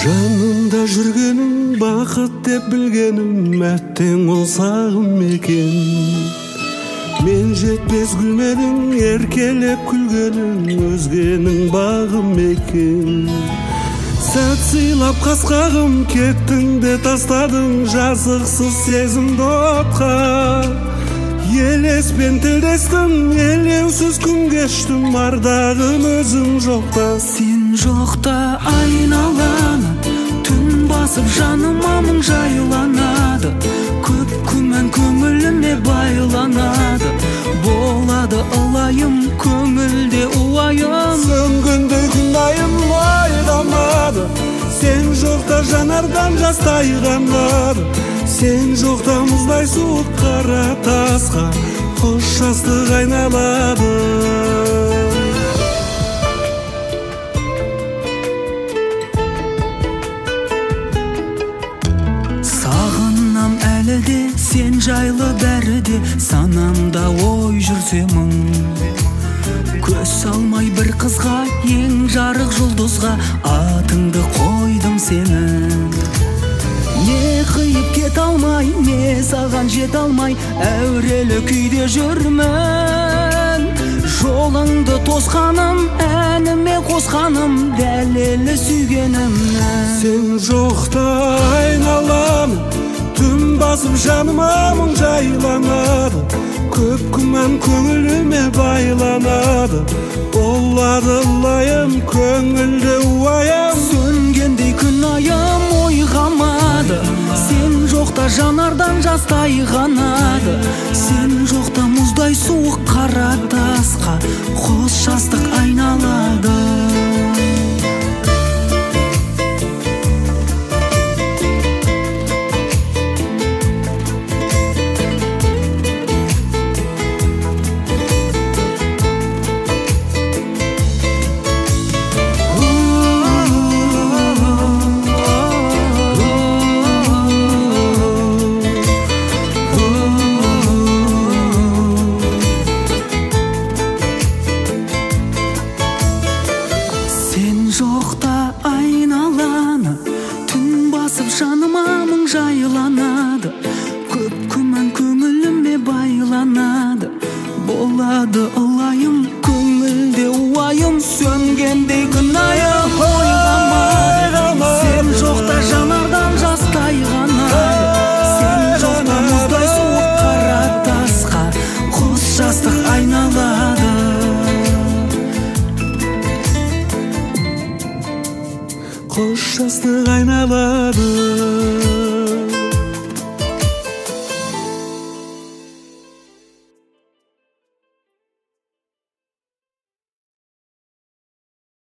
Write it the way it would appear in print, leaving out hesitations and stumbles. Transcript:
Жанымда жүргенің бақыт деп білгенім әттең ол сағым екен. Мен жетпес гүлменің еркелеп күлгенің өзгенің бағым екен. Сәт сыйлап қасқағым кеттің де тастадың жазықсыз сезімді отқа. Елеспен тілдестім, елеусіз күн кештім, ардағым өзің жоқта. Сен жоқта айналаны түн басып жаныма мың жайланады. Көп күмән көңіліме байланады. Болады ылайым көңілде уайым. Сөнгенде күн айым ойламады. Сен жоқта жанардан жас тайғанады. Сен жоқта мұздай суық қара тасқа қош жастық айналады. Сағынам әлі де сен жайлы бәрі де, санамда ой жүрсе мың. Көз салмай бір қызға, ең жарық жұлдызға, атыңды қойдым сенің. Не қиып кет алмай, не саған жет алмай, әурелі күйде жүрмін. Жолыңды тосқаным, әніме қосқаным, дәлелі сүйгенімнің. Сен жоқта айналам, түн басып жаныма мың жайланады. Көп күмән көңіліме байланады. Болады лайым көңілде уайым. Сөнгендей күн айым ойғамады. Сен жоқта жанардан жас тайғанады. Сен жоқта мұздай суық қара тасқа қос жастық айналады. Жоқта айналаны түн басып жаныма мың жайланады. Көп күмән көңіліме байланады. Болады ылайым көңілде уайым. Сөнгендей күн айым ойламады. Сен жоқта жанардан жас тайғанады. Сен жоқта мұздай суық қара тасқа қос жастық айналады. Қош жастық айналады.